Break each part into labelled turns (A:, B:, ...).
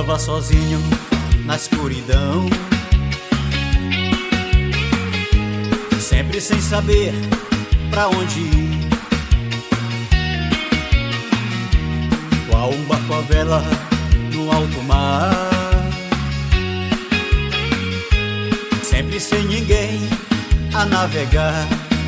A: Andava sozinho na escuridão, sempre sem saber pra onde ir. Qual um barco a vela no alto mar, sempre sem ninguém a navegar.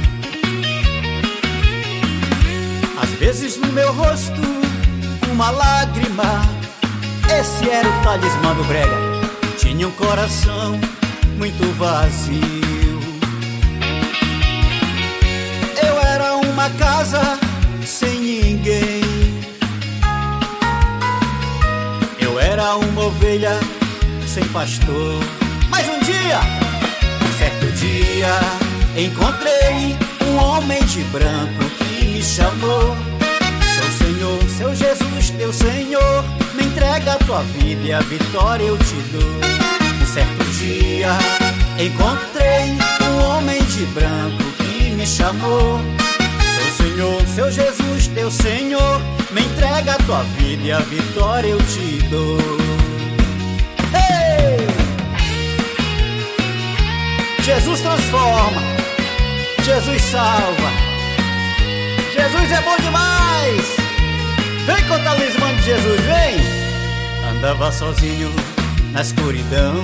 A: Às vezes no meu rosto uma lágrima, esse era o talismã do brega. Tinha um coração muito vazio. Eu era uma casa sem ninguém. Eu era uma ovelha sem pastor. Mas um dia, certo dia, encontrei um homem de branco que me chamou. Seu Senhor, seu Jesus, teu Senhor, me entrega a tua vida e a vitória eu te dou. Um certo dia encontrei um homem de branco que me chamou. Seu Senhor, seu Jesus, teu Senhor, me entrega a tua vida e a vitória eu te dou. Hey! Jesus transforma, Jesus salva, Jesus é bom demais. Vem com o talismã de Jesus, vem! Andava sozinho na escuridão,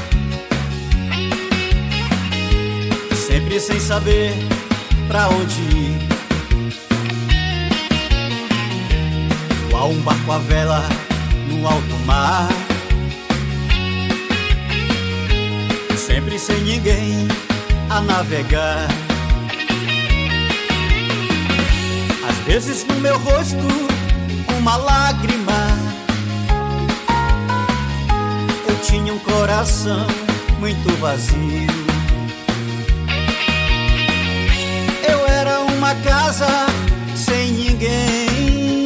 A: sempre sem saber pra onde ir. Qual um barco a vela no alto mar, sempre sem ninguém a navegar. Às vezes no meu rosto uma lágrima, eu tinha um coração muito vazio. Eu era uma casa sem ninguém.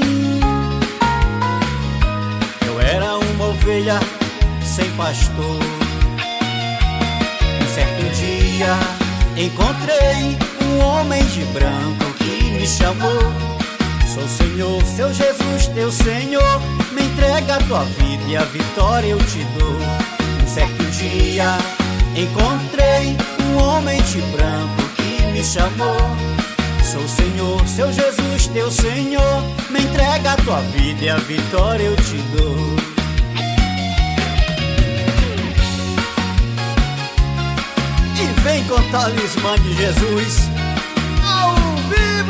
A: Eu era uma ovelha sem pastor. Um certo dia encontrei um homem de branco que me chamou. Sou Senhor, seu Jesus, teu Senhor, me entrega a tua vida e a vitória eu te dou. Um certo dia encontrei um homem de branco que me chamou. Sou Senhor, seu Jesus, teu Senhor, me entrega a tua vida e a vitória eu te dou. E vem com o talismã de Jesus ao vivo.